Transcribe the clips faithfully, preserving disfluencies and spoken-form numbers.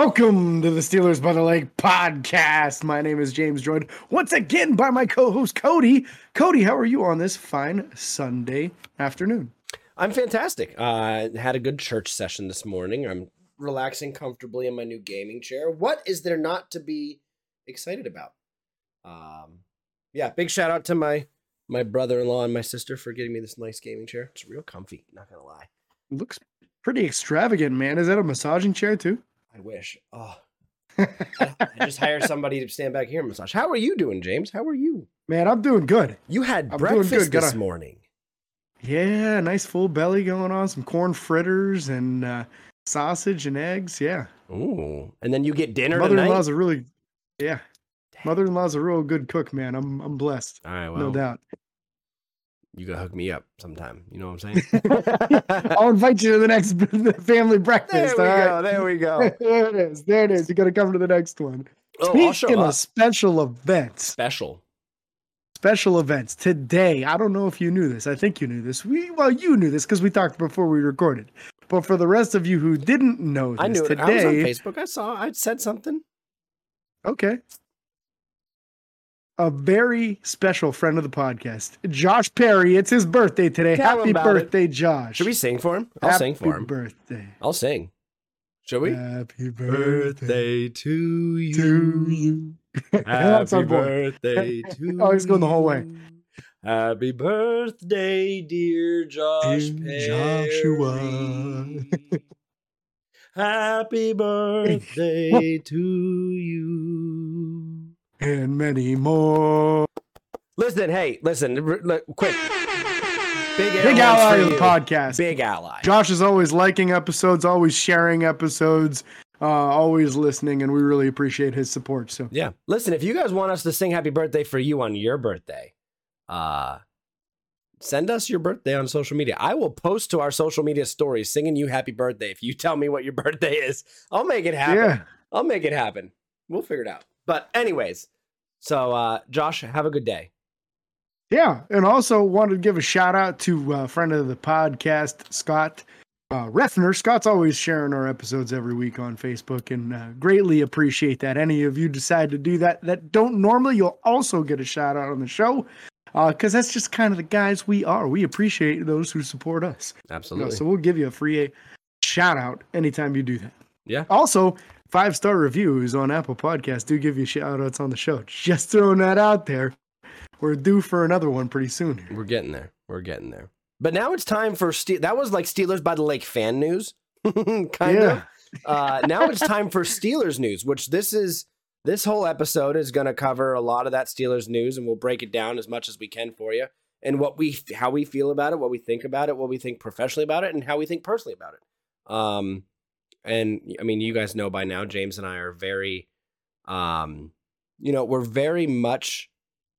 Welcome to the Steelers by the Lake podcast. My name is James, joined once again by my co-host Cody. Cody, how are you on this fine Sunday afternoon? I'm fantastic. Uh, had a good church session this morning. I'm relaxing comfortably in my new gaming chair. What is there not to be excited about? Um, yeah, big shout out to my my brother-in-law and my sister for getting me this nice gaming chair. It's real comfy, not gonna lie. Looks pretty extravagant, man. Is that a massaging chair too? I wish. Oh, I, I just hire somebody to stand back here and massage. How are you doing, James? How are you? Man, I'm doing good. You had I'm breakfast doing good. this Gotta, morning. Yeah, nice full belly going on. Some corn fritters and uh, sausage and eggs. Yeah. Ooh, and then you get dinner Mother-in-law's tonight? a really, yeah. Mother-in-law's a real good cook, man. I'm I'm blessed. All right, well, no doubt. You gotta hook me up sometime. You know what I'm saying? I'll invite you to the next family breakfast. There we all go. right? There we go. There it is. There it is. You got to come to the next one. Oh, I'll show Speaking up. of special events, Special. special events today. I don't know if you knew this. I think you knew this. We well, you knew this because we talked before we recorded. But for the rest of you who didn't know this, I knew it. today, I was on Facebook. I saw. I said something. Okay. A very special friend of the podcast, Josh Perry. It's his birthday today. Tell him Happy about birthday, it. Josh. Should we sing for him? I'll Happy sing for him. birthday. I'll sing. Should we? Happy birthday to you. to you. That's Happy our boy. birthday to Oh, he's going the whole way. you. Happy birthday, dear Josh Dear Perry. Joshua. Happy birthday to you. And many more. Listen, hey, listen, r- r- quick. Big, Big airlines ally for of the you. podcast. Big ally. Josh is always liking episodes, always sharing episodes, uh, always listening, and we really appreciate his support. So Yeah. Listen, if you guys want us to sing happy birthday for you on your birthday, uh, send us your birthday on social media. I will post to our social media stories singing you happy birthday if you tell me what your birthday is. I'll make it happen. yeah, I'll make it happen. We'll figure it out. But anyways, so uh, Josh, have a good day. yeah, and also wanted to give a shout out to a friend of the podcast, Scott uh, Refner. Scott's always sharing our episodes every week on Facebook, and uh, greatly appreciate that. Any of you decide to do that that don't normally, you'll also get a shout out on the show. Because uh, that's just kind of the guys we are. We appreciate those who support us. Absolutely. You know, so we'll give you a free shout out anytime you do that. Yeah. Also, five star reviews on Apple Podcasts do give you shout outs on the show. Just throwing that out there. We're due for another one pretty soon. We're getting there. We're getting there. But now it's time for Ste- that was like Steelers by the Lake fan news, kind Yeah. of. Uh, now it's time for Steelers news, which this is. This whole episode is going to cover a lot of that Steelers news, and we'll break it down as much as we can for you, and what we, how we feel about it, what we think about it, what we think professionally about it, and how we think personally about it. Um, and I mean, you guys know by now, James and I are very, um, you know, we're very much,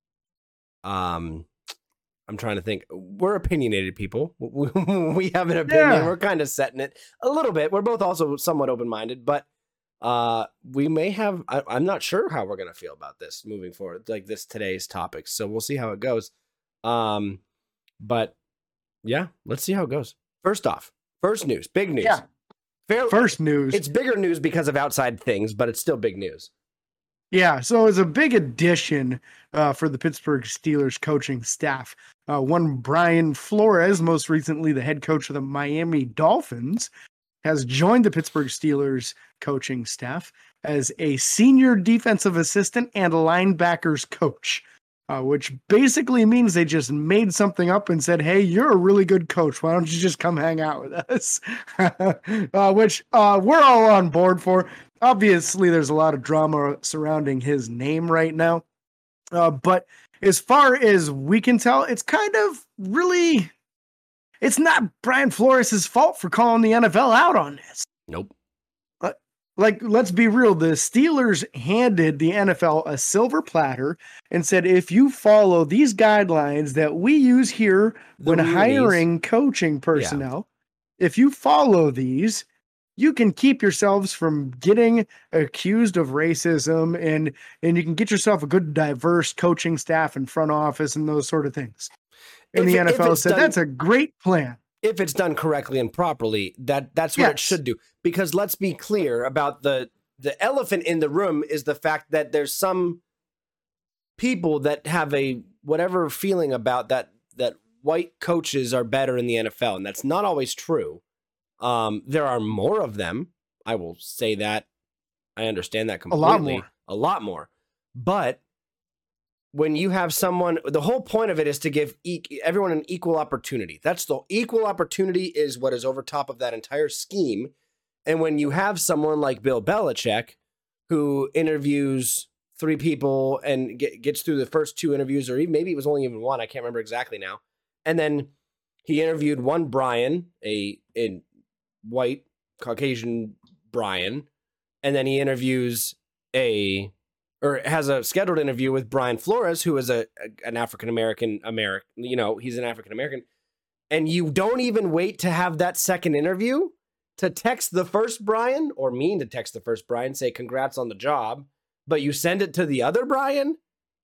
um, I'm trying to think, we're opinionated people. We have an opinion. Yeah. We're kind of setting it a little bit. We're both also somewhat open-minded, but uh we may have I, I'm not sure how we're gonna feel about this moving forward, like this today's topics, so we'll see how it goes. Um but yeah, let's see how it goes. First off, first news, big news. Yeah. Fair, First news. it's bigger news because of outside things, but it's still big news. Yeah, so it's a big addition uh, for the Pittsburgh Steelers coaching staff. Uh, one Brian Flores, most recently the head coach of the Miami Dolphins, has joined the Pittsburgh Steelers coaching staff as a senior defensive assistant and linebackers coach, uh, which basically means they just made something up and said, hey, you're a really good coach. Why don't you just come hang out with us? uh, which uh, we're all on board for. Obviously, there's a lot of drama surrounding his name right now. Uh, but as far as we can tell, it's kind of really... It's not Brian Flores' fault for calling the N F L out on this. Nope. Uh, like, let's be real. The Steelers handed the N F L a silver platter and said, if you follow these guidelines that we use here The when rules. hiring coaching personnel, if you follow these, you can keep yourselves from getting accused of racism, and, and you can get yourself a good, diverse coaching staff and front office and those sort of things. And If the it- N F L if it's said, done- that's a great plan. If it's done correctly and properly, that that's what it Yes. should do. Because let's be clear about the the elephant in the room is the fact that there's some people that have a whatever feeling about that that white coaches are better in the N F L, and that's not always true. Um, there are more of them. I will say that. I understand that completely. A lot more. A lot more. But when you have someone, the whole point of it is to give e- everyone an equal opportunity. That's the equal opportunity is what is over top of that entire scheme. And when you have someone like Bill Belichick, who interviews three people and get, gets through the first two interviews, or even, maybe it was only even one, I can't remember exactly now. And then he interviewed one Brian, a, a white Caucasian Brian, and then he interviews a, or has a scheduled interview with Brian Flores, who is a, a an African-American, American, you know, he's an African-American. And you don't even wait to have that second interview to text the first Brian, or mean to text the first Brian, say congrats on the job, but you send it to the other Brian?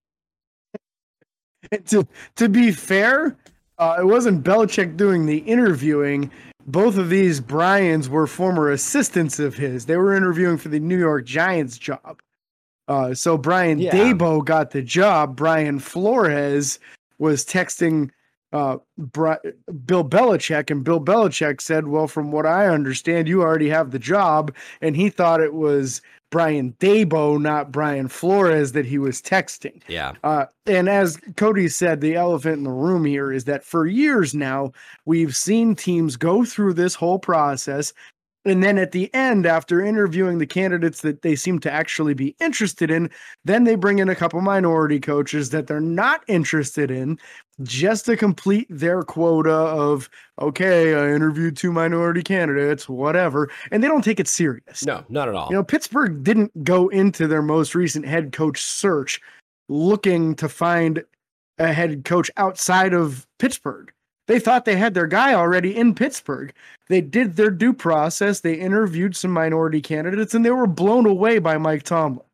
To, to be fair, uh, it wasn't Belichick doing the interviewing. Both of these Brians were former assistants of his. They were interviewing for the New York Giants job. Uh, so Brian Yeah. Daboll got the job. Brian Flores was texting uh, Bri- Bill Belichick, and Bill Belichick said, well, from what I understand, you already have the job. And he thought it was Brian Daboll, not Brian Flores, that he was texting. Yeah. Uh, and as Cody said, the elephant in the room here is that for years now, we've seen teams go through this whole process. And then at the end, after interviewing the candidates that they seem to actually be interested in, then they bring in a couple minority coaches that they're not interested in just to complete their quota of, okay, I interviewed two minority candidates, whatever. And they don't take it serious. No, not at all. You know, Pittsburgh didn't go into their most recent head coach search looking to find a head coach outside of Pittsburgh. They thought they had their guy already in Pittsburgh. They did their due process. They interviewed some minority candidates, and they were blown away by Mike Tomlin.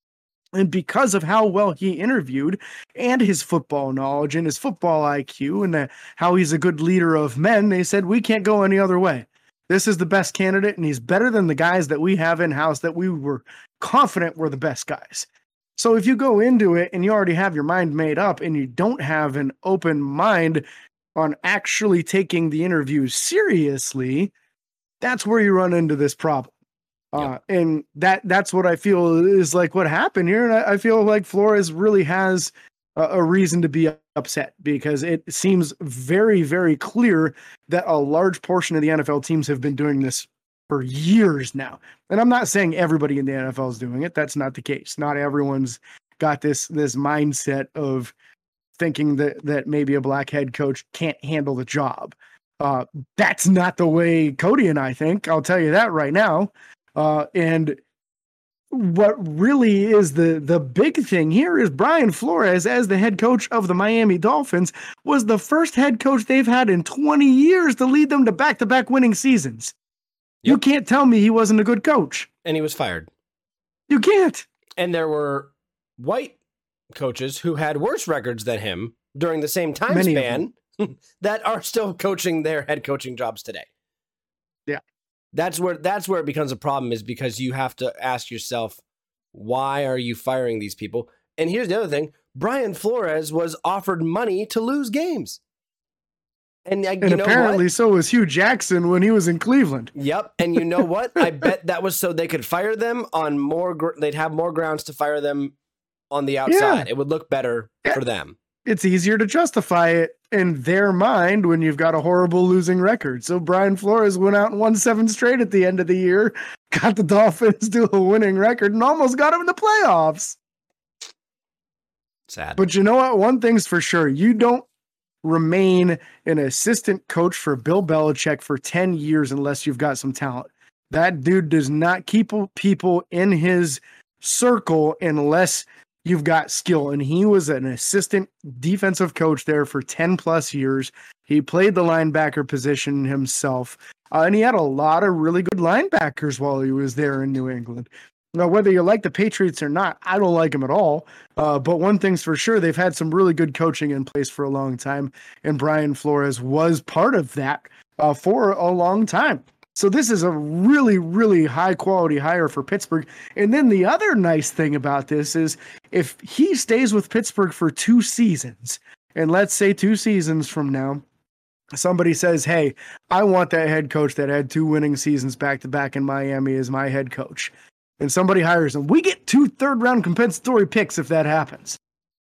And because of how well he interviewed and his football knowledge and his football I Q and the, how he's a good leader of men, they said, we can't go any other way. This is the best candidate, and he's better than the guys that we have in-house that we were confident were the best guys. So if you go into it and you already have your mind made up and you don't have an open mind on actually taking the interview seriously, that's where you run into this problem. Uh, Yep. And that that's what I feel is like what happened here. And I, I feel like Flores really has a, a reason to be upset, because it seems very, very clear that a large portion of the N F L teams have been doing this for years now. And I'm not saying everybody in the N F L is doing it. That's not the case. Not everyone's got this, this mindset of thinking that, that maybe a black head coach can't handle the job. Uh, that's not the way Cody and I think. I'll tell you that right now. Uh, and what really is the, the big thing here is Brian Flores, as the head coach of the Miami Dolphins, was the first head coach they've had in twenty years to lead them to back-to-back winning seasons. Yep. You can't tell me he wasn't a good coach. And he was fired. You can't. And there were white coaches who had worse records than him during the same time Many of span that are still coaching their head coaching jobs today. Yeah. That's where that's where it becomes a problem, is because you have to ask yourself, why are you firing these people? And here's the other thing. Brian Flores was offered money to lose games. And, uh, And you know apparently what? so was Hugh Jackson when he was in Cleveland. Yep. And you know what? I bet that was so they could fire them on more, gr- they'd have more grounds to fire them on the outside. Yeah. It would look better Yeah. for them. It's easier to justify it in their mind when you've got a horrible losing record. So Brian Flores went out and won seven straight at the end of the year, got the Dolphins to a winning record, and almost got them in the playoffs. Sad. But you know what? One thing's for sure. You don't remain an assistant coach for Bill Belichick for ten years unless you've got some talent. That dude does not keep people in his circle unless you've got skill. And he was an assistant defensive coach there for ten plus years. He played the linebacker position himself. Uh, and he had a lot of really good linebackers while he was there in New England. Now, whether you like the Patriots or not, I don't like them at all. Uh, but one thing's for sure, they've had some really good coaching in place for a long time. And Brian Flores was part of that uh, for a long time. So this is a really, really high quality hire for Pittsburgh. And then the other nice thing about this is if he stays with Pittsburgh for two seasons, and let's say two seasons from now, somebody says, hey, I want that head coach that had two winning seasons back to back in Miami as my head coach. And somebody hires him. We get two third round compensatory picks if that happens.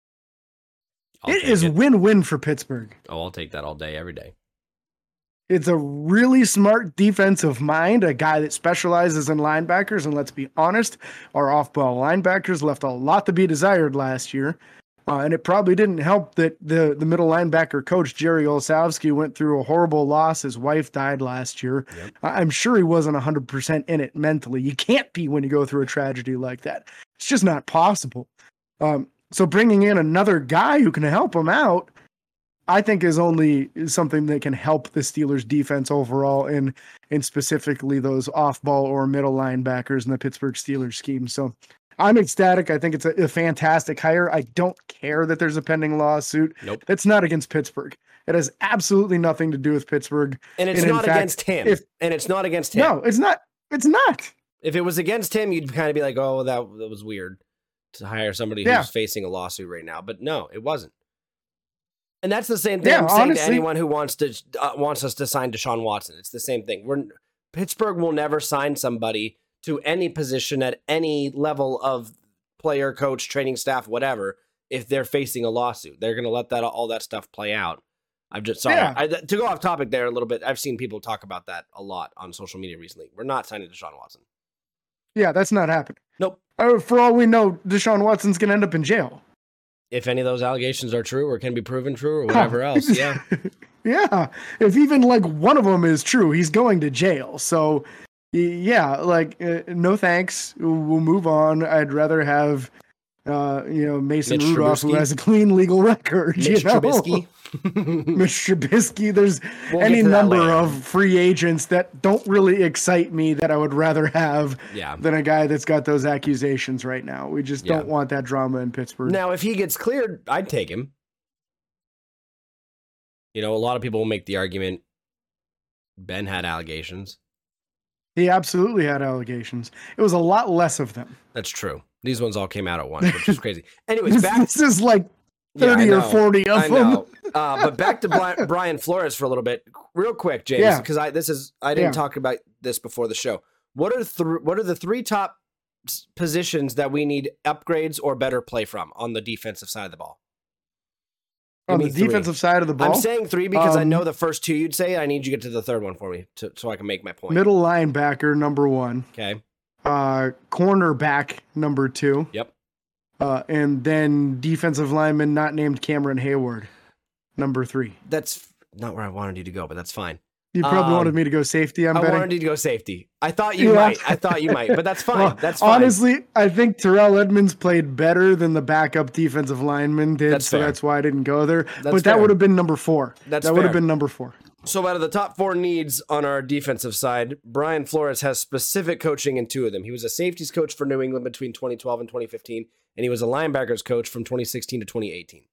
I'll it is it. win-win for Pittsburgh. Oh, I'll take that all day, every day. It's a really smart defensive mind, a guy that specializes in linebackers. And let's be honest, our off-ball linebackers left a lot to be desired last year. Uh, and it probably didn't help that the, the middle linebacker coach, Jerry Olszewski, went through a horrible loss. His wife died last year. Yep. I'm sure he wasn't one hundred percent in it mentally. You can't be when you go through a tragedy like that. It's just not possible. Um, so bringing in another guy who can help him out, I think is only something that can help the Steelers defense overall and, and specifically those off-ball or middle linebackers in the Pittsburgh Steelers scheme. So I'm ecstatic. I think it's a, a fantastic hire. I don't care that there's a pending lawsuit. Nope. That's not against Pittsburgh. It has absolutely nothing to do with Pittsburgh. And it's and not fact, against him. If, and it's not against him. No, it's not. It's not. If it was against him, you'd kind of be like, oh, that, that was weird to hire somebody yeah. who's facing a lawsuit right now. But no, it wasn't. And that's the same thing yeah, I'm saying honestly, to anyone who wants to uh, wants us to sign Deshaun Watson. It's the same thing. We're Pittsburgh will never sign somebody to any position at any level of player, coach, training staff, whatever, if they're facing a lawsuit. They're going to let that all that stuff play out. I'm just sorry. Yeah. I, to go off topic there a little bit, I've seen people talk about that a lot on social media recently. We're not signing Deshaun Watson. Yeah, that's not happening. Nope. Uh, for all we know, Deshaun Watson's going to end up in jail. If any of those allegations are true or can be proven true or whatever else, yeah. Yeah. If even like one of them is true, he's going to jail. So yeah, like uh, no thanks. We'll move on. I'd rather have, uh, you know, Mason Mitch Rudolph, Trubisky. Who has a clean legal record. Mitch you know? Trubisky. Mitch Trubisky. There's we'll any number of free agents that don't really excite me that I would rather have yeah. than a guy that's got those accusations right now. We just yeah. don't want that drama in Pittsburgh. Now, if he gets cleared, I'd take him. You know, a lot of people will make the argument Ben had allegations. He absolutely had allegations. It was a lot less of them. That's true. These ones all came out at once, which is crazy. Anyways, back. This is like thirty yeah, or forty of I them. Know. Uh, but back to Brian Flores for a little bit, real quick, James, because yeah. I this is I didn't yeah. talk about this before the show. What are th- what are the three top positions that we need upgrades or better play from on the defensive side of the ball? On the three. defensive side of the ball? I'm saying three because um, I know the first two you'd say. I need you to get to the third one for me to, so I can make my point. Middle linebacker, number one. Okay. Uh, cornerback, number two. Yep. Uh, and then defensive lineman not named Cameron Hayward, number three. That's not where I wanted you to go, but that's fine. You probably um, wanted me to go safety, I'm I betting. wanted you to go safety. I thought you yeah. might. I thought you might, but that's fine. Well, that's fine. Honestly, I think Terrell Edmonds played better than the backup defensive lineman did, that's so fair. That's why I didn't go there. That's but that fair. would have been number four. That's That fair. would have been number four. So out of the top four needs on our defensive side, Brian Flores has specific coaching in two of them. He was a safeties coach for New England between twenty twelve and twenty fifteen, and he was a linebackers coach from twenty sixteen to twenty eighteen.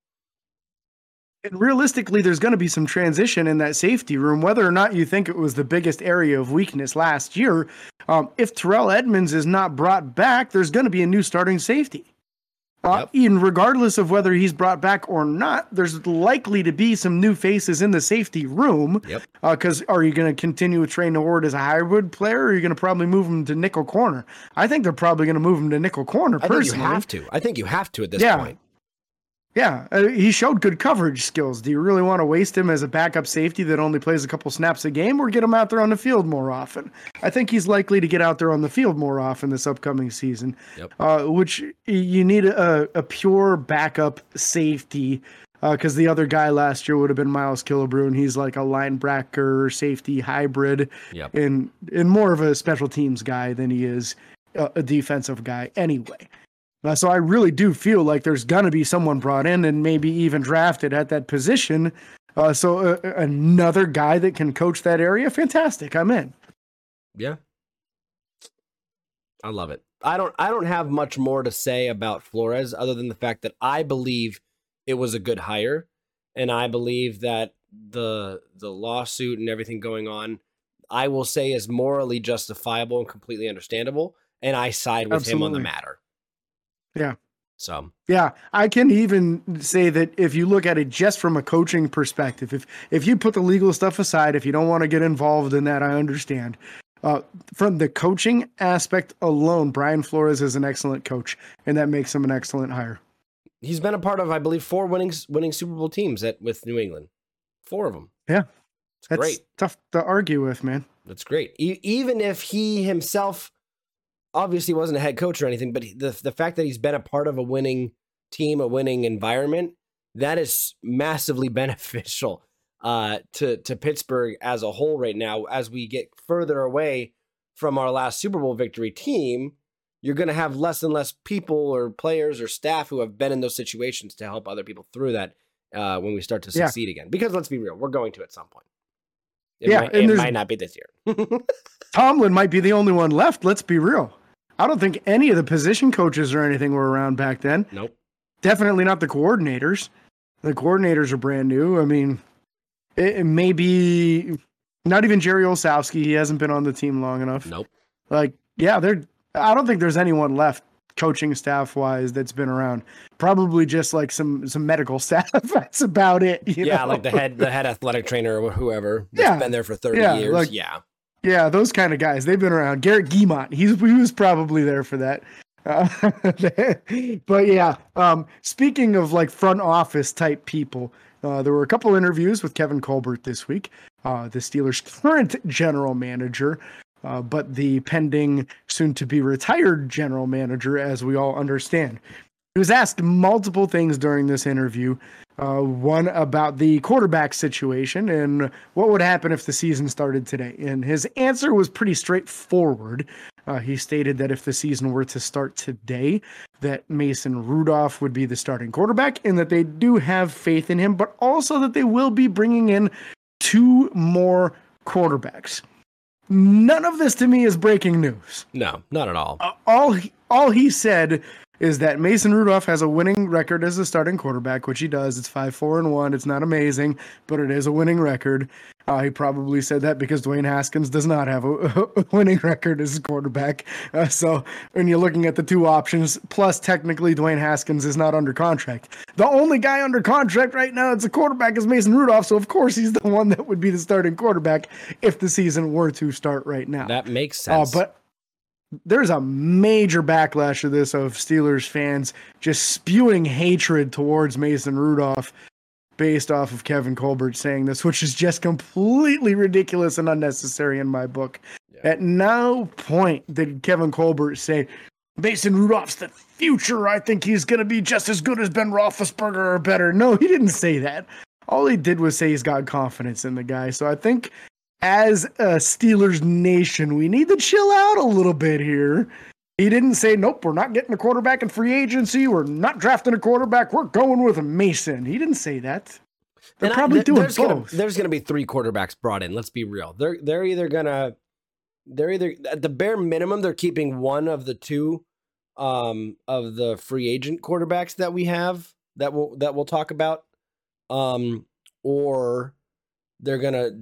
And realistically, there's going to be some transition in that safety room, whether or not you think it was the biggest area of weakness last year. Um, if Terrell Edmonds is not brought back, there's going to be a new starting safety. Uh, yep. Even regardless of whether he's brought back or not, there's likely to be some new faces in the safety room. Yep. Because uh, are you going to continue with Trey Norwood as a hybrid player, or are you going to probably move him to nickel corner? I think they're probably going to move him to nickel corner. I personally. think you have to. I think you have to at this yeah. point. Yeah, uh, he showed good coverage skills. Do you really want to waste him as a backup safety that only plays a couple snaps a game, or get him out there on the field more often? I think he's likely to get out there on the field more often this upcoming season, yep. uh, which you need a, a pure backup safety because uh, the other guy last year would have been Miles Killebrew. He's like a linebacker safety hybrid yep. and, and more of a special teams guy than he is a, a defensive guy anyway. Uh, so I really do feel like there's going to be someone brought in and maybe even drafted at that position. Uh, so uh, another guy that can coach that area, fantastic. I'm in. Yeah. I love it. I don't I don't have much more to say about Flores other than the fact that I believe it was a good hire, and I believe that the the lawsuit and everything going on, I will say is morally justifiable and completely understandable. And I side with Absolutely. him on the matter. Yeah. So, yeah, I can even say that if you look at it just from a coaching perspective, if if you put the legal stuff aside, if you don't want to get involved in that, I understand. Uh, from the coaching aspect alone, Brian Flores is an excellent coach, and that makes him an excellent hire. He's been a part of, I believe, four winning winning Super Bowl teams at with New England. Four of them. Yeah. It's That's great. Tough to argue with, man. That's great. E- even if he himself obviously wasn't a head coach or anything, but the the fact that he's been a part of a winning team, a winning environment, that is massively beneficial uh, to to Pittsburgh as a whole right now. As we get further away from our last Super Bowl victory team, you're going to have less and less people or players or staff who have been in those situations to help other people through that uh, when we start to succeed yeah. again. Because let's be real, we're going to at some point. It, yeah, might, it might not be this year. Tomlin might be the only one left. Let's be real. I don't think any of the position coaches or anything were around back then. Nope. Definitely not the coordinators. The coordinators are brand new. I mean, it, it may be not even Jerry Olszewski. He hasn't been on the team long enough. Nope. Like, yeah, there. I don't think there's anyone left coaching staff wise that's been around. Probably just like some some medical staff. That's about it. You yeah, know? like the head the head athletic trainer or whoever. That's yeah, been there for thirty yeah, years. like, yeah. Yeah, those kind of guys. They've been around. Garrett Guimont, he's he was probably there for that. Uh, but yeah, um, speaking of like front office type people, uh, there were a couple interviews with Kevin Colbert this week, uh, the Steelers' current general manager, uh, but the pending soon to be retired general manager, as we all understand. He was asked multiple things during this interview. Uh, one about the quarterback situation and what would happen if the season started today. And his answer was pretty straightforward. Uh, he stated that if the season were to start today, that Mason Rudolph would be the starting quarterback and that they do have faith in him, but also that they will be bringing in two more quarterbacks. None of this to me is breaking news. No, not at all. Uh, all, he, all he said is that Mason Rudolph has a winning record as a starting quarterback, which he does. It's five, four, and one. It's not amazing, but it is a winning record. Uh, he probably said that because Dwayne Haskins does not have a, a winning record as a quarterback. Uh, so when you're looking at the two options, plus technically Dwayne Haskins is not under contract. The only guy under contract right now that's a quarterback is Mason Rudolph. So of course he's the one that would be the starting quarterback if the season were to start right now. That makes sense. Uh, but there's a major backlash of this of Steelers fans just spewing hatred towards Mason Rudolph based off of Kevin Colbert saying this, which is just completely ridiculous and unnecessary in my book. Yeah. At no point did Kevin Colbert say, Mason Rudolph's the future. I think he's going to be just as good as Ben Roethlisberger or better. No, he didn't say that. All he did was say he's got confidence in the guy. So I think as a Steelers nation, we need to chill out a little bit here. He didn't say, nope, we're not getting a quarterback in free agency. We're not drafting a quarterback. We're going with a Mason. He didn't say that. They're and probably I, th- doing there's both. Gonna, there's going to be three quarterbacks brought in. Let's be real. They're they're either going to, they're either, at the bare minimum, they're keeping one of the two um, of the free agent quarterbacks that we have that we'll, that we'll talk about. Um, or they're going to,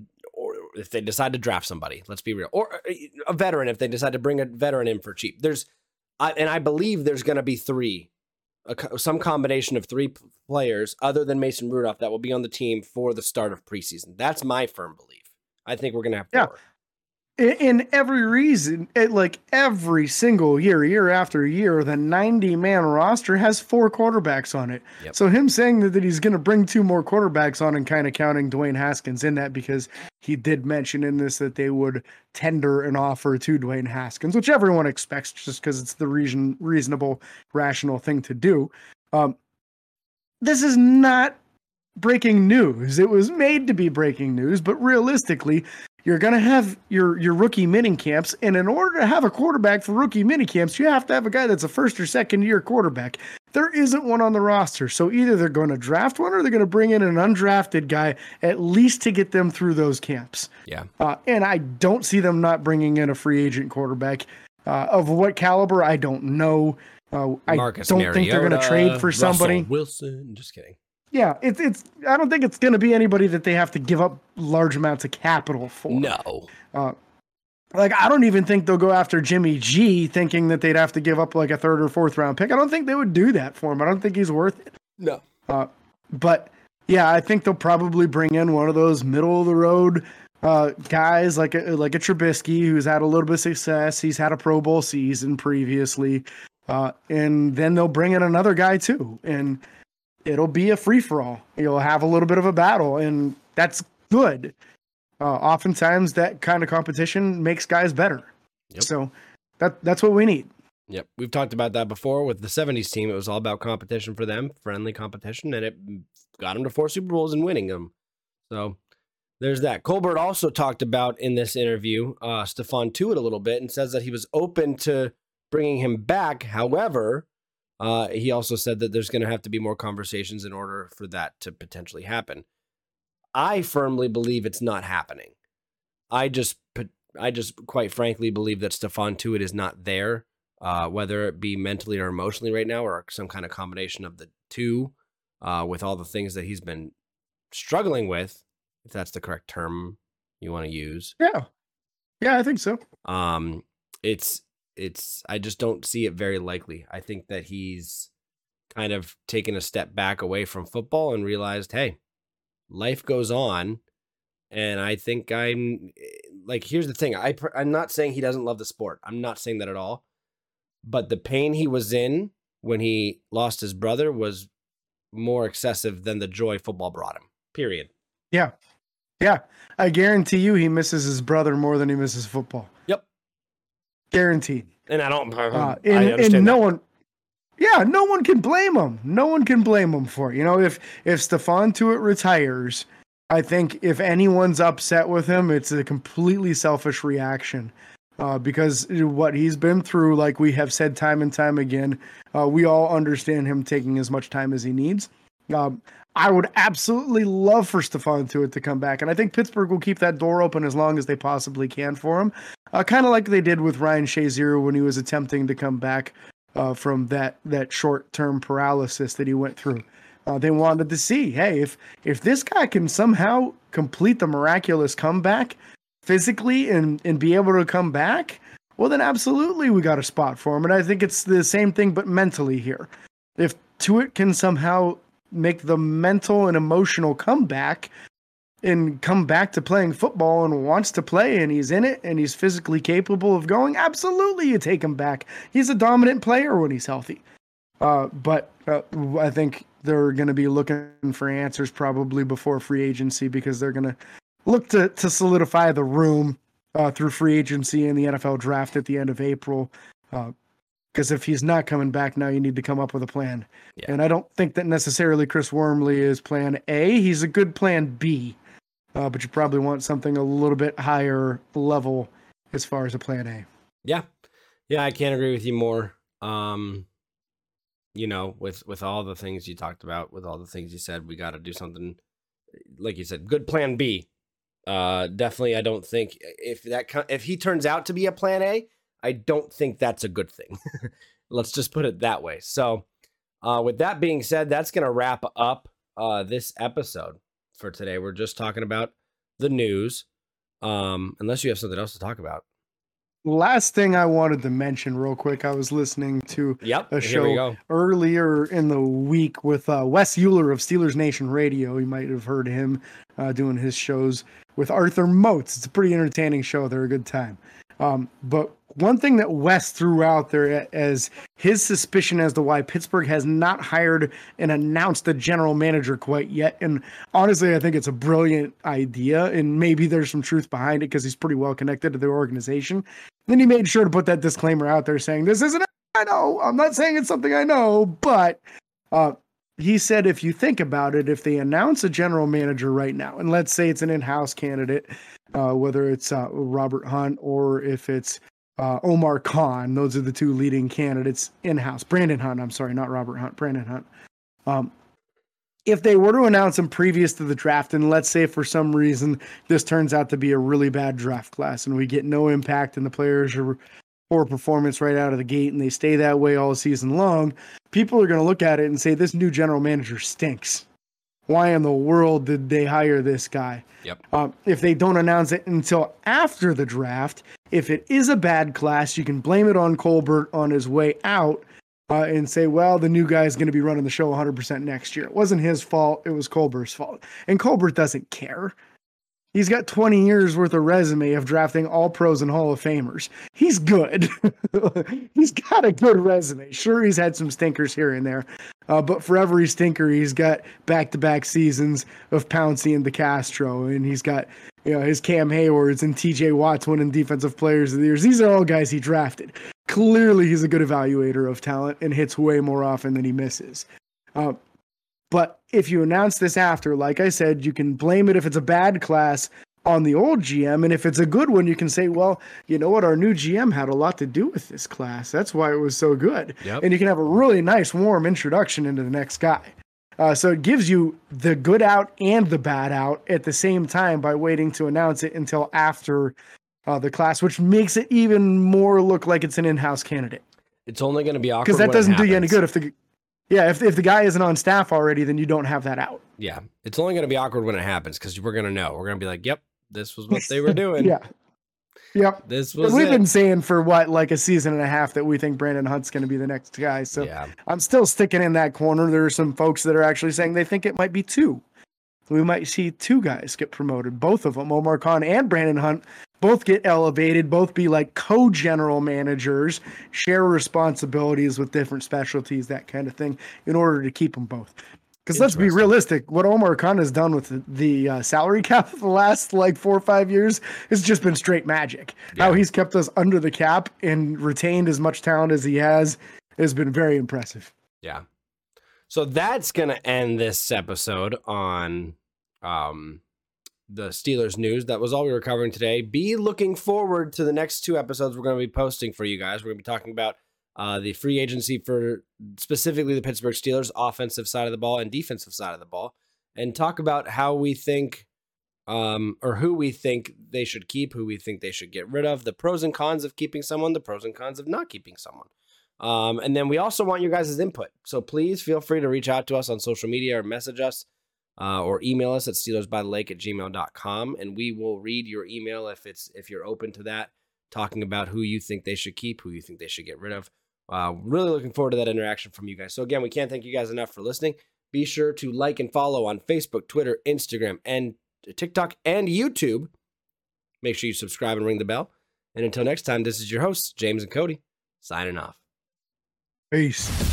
if they decide to draft somebody, let's be real, or a veteran, if they decide to bring a veteran in for cheap, there's, I, and I believe there's going to be three, a, some combination of three players other than Mason Rudolph that will be on the team for the start of preseason. That's my firm belief. I think we're going to have four. Yeah. In every reason, it, like every single year, year after year, the ninety-man roster has four quarterbacks on it. Yep. So him saying that, that he's going to bring two more quarterbacks on and kind of counting Dwayne Haskins in that because he did mention in this that they would tender an offer to Dwayne Haskins, which everyone expects just because it's the reason, reasonable, rational thing to do. Um, this is not breaking news. It was made to be breaking news, but realistically, you're going to have your, your rookie mini camps, and in order to have a quarterback for rookie mini camps, you have to have a guy that's a first or second year quarterback. There isn't one on the roster, so either they're going to draft one or they're going to bring in an undrafted guy at least to get them through those camps. Yeah, uh, and I don't see them not bringing in a free agent quarterback. Uh, of what caliber, I don't know. Uh, I Marcus don't Mariota, think they're going to trade for somebody. Russell Wilson, just kidding. Yeah, it's it's. I don't think it's going to be anybody that they have to give up large amounts of capital for. No. Uh, like I don't even think they'll go after Jimmy G, thinking that they'd have to give up like a third or fourth round pick. I don't think they would do that for him. I don't think he's worth it. No. Uh, but yeah, I think they'll probably bring in one of those middle of the road uh, guys like a, like a Trubisky who's had a little bit of success. He's had a Pro Bowl season previously, uh, and then they'll bring in another guy too, and it'll be a free for all. You'll have a little bit of a battle, and that's good. Uh, oftentimes, that kind of competition makes guys better. Yep. So that that's what we need. Yep, we've talked about that before with the seventies team. It was all about competition for them, friendly competition, and it got them to four Super Bowls and winning them. So there's that. Colbert also talked about in this interview uh, Stephon Tuitt a little bit and says that he was open to bringing him back. However, uh, he also said that there's going to have to be more conversations in order for that to potentially happen. I firmly believe it's not happening. I just, I just quite frankly believe that Stephon Tuitt is not there. Uh, whether it be mentally or emotionally right now, or some kind of combination of the two, uh, with all the things that he's been struggling with, if that's the correct term you want to use. Yeah. Yeah, I think so. Um, it's, it's, I just don't see it very likely. I think that he's kind of taken a step back away from football and realized, hey, life goes on. And I think I'm like, here's the thing. I, I'm not saying he doesn't love the sport. I'm not saying that at all. But the pain he was in when he lost his brother was more excessive than the joy football brought him, period. Yeah. Yeah. I guarantee you he misses his brother more than he misses football. Yep. Guaranteed. And I don't, uh, and, I understand and no that. one, yeah, no one can blame him. No one can blame him for it. You know, if, if Stephon Tuitt retires, I think if anyone's upset with him, it's a completely selfish reaction. Uh, because what he's been through, like we have said time and time again, uh, we all understand him taking as much time as he needs. Um, I would absolutely love for Stephon Tuitt to come back, and I think Pittsburgh will keep that door open as long as they possibly can for him, uh, kind of like they did with Ryan Shazier when he was attempting to come back uh, from that that short-term paralysis that he went through. Uh, they wanted to see, hey, if if this guy can somehow complete the miraculous comeback physically and, and be able to come back, well, then absolutely we got a spot for him. And I think it's the same thing, but mentally here. If Tuitt can somehow make the mental and emotional comeback and come back to playing football and wants to play and he's in it and he's physically capable of going, absolutely you take him back. He's a dominant player when he's healthy. Uh, but uh, I think they're going to be looking for answers probably before free agency because they're going to look to, to solidify the room uh, through free agency and the N F L draft at the end of April. Because uh, if he's not coming back now, you need to come up with a plan. Yeah. And I don't think that necessarily Chris Wormley is plan A. He's a good plan B. Uh, but you probably want something a little bit higher level as far as a plan A. Yeah. Yeah, I can't agree with you more. Um, you know, with, with all the things you talked about, with all the things you said, we got to do something, like you said, good plan B. Uh, definitely, I don't think if that if he turns out to be a plan A, I don't think that's a good thing. Let's just put it that way. So, uh, with that being said, that's going to wrap up uh, this episode for today. We're just talking about the news, um, unless you have something else to talk about. Last thing I wanted to mention real quick, I was listening to yep, a show earlier in the week with uh, Wes Euler of Steelers Nation Radio. You might have heard him uh, doing his shows with Arthur Moats. It's a pretty entertaining show. They're a good time. Um, but one thing that Wes threw out there as his suspicion as to why Pittsburgh has not hired and announced a general manager quite yet. And honestly, I think it's a brilliant idea, and maybe there's some truth behind it because he's pretty well connected to their organization. Then he made sure to put that disclaimer out there saying, this isn't, I know, I'm not saying it's something I know, but uh, he said, if you think about it, if they announce a general manager right now, and let's say it's an in-house candidate, uh, whether it's uh, Robert Hunt or if it's uh, Omar Khan, those are the two leading candidates in-house. Brandon Hunt, I'm sorry, not Robert Hunt, Brandon Hunt. Um, if they were to announce him previous to the draft, and let's say for some reason this turns out to be a really bad draft class and we get no impact and the players are poor performance right out of the gate and they stay that way all season long, people are going to look at it and say, this new general manager stinks. why in the world did they hire this guy? Yep. Um, if they don't announce it until after the draft, if it is a bad class, you can blame it on Colbert on his way out uh, and say, well, the new guy is going to be running the show one hundred percent next year. It wasn't his fault. It was Colbert's fault. And Colbert doesn't care. He's got twenty years worth of resume of drafting all pros and Hall of Famers. He's good. He's got a good resume. Sure, he's had some stinkers here and there, uh, but for every stinker, he's got back-to-back seasons of Pouncey and DeCastro, and he's got, you know, his Cam Haywards and T J Watts winning Defensive Players of the Year. These are all guys he drafted. Clearly, he's a good evaluator of talent and hits way more often than he misses. Uh, But if you announce this after, like I said, you can blame it if it's a bad class on the old G M. And if it's a good one, you can say, well, you know what? Our new G M had a lot to do with this class. That's why it was so good. Yep. And you can have a really nice, warm introduction into the next guy. Uh, so it gives you the good out and the bad out at the same time by waiting to announce it until after uh, the class, which makes it even more look like it's an in-house candidate. It's only going to be awkward because that when doesn't it do you any happens. good if the Yeah, if if the guy isn't on staff already, then you don't have that out. Yeah, it's only going to be awkward when it happens because we're going to know. We're going to be like, "Yep, this was what they were doing." Yeah, yep. This was. We've it. been saying for what, like a season and a half, that we think Brandon Hunt's going to be the next guy. So Yeah. I'm still sticking in that corner. There are some folks that are actually saying they think it might be two. We might see two guys get promoted, both of them, Omar Khan and Brandon Hunt, both get elevated, both be like co-general managers, share responsibilities with different specialties, that kind of thing, in order to keep them both. Because let's be realistic, what Omar Khan has done with the, the uh, salary cap for the last like four or five years has just been straight magic. Yeah. How he's kept us under the cap and retained as much talent as he has has been very impressive. Yeah. So that's going to end this episode on um, the Steelers news. That was all we were covering today. Be looking forward to the next two episodes we're going to be posting for you guys. We're going to be talking about uh, the free agency for specifically the Pittsburgh Steelers offensive side of the ball and defensive side of the ball, and talk about how we think um, or who we think they should keep, who we think they should get rid of, the pros and cons of keeping someone, the pros and cons of not keeping someone. Um, and then we also want your guys' input. So please feel free to reach out to us on social media or message us uh, or email us at steelersbythelake at gmail dot com. And we will read your email if it's if you're open to that, talking about who you think they should keep, who you think they should get rid of. Uh, really looking forward to that interaction from you guys. So again, we can't thank you guys enough for listening. Be sure to like and follow on Facebook, Twitter, Instagram, and TikTok, and YouTube. Make sure you subscribe and ring the bell. And until next time, this is your hosts, James and Cody, signing off. Peace.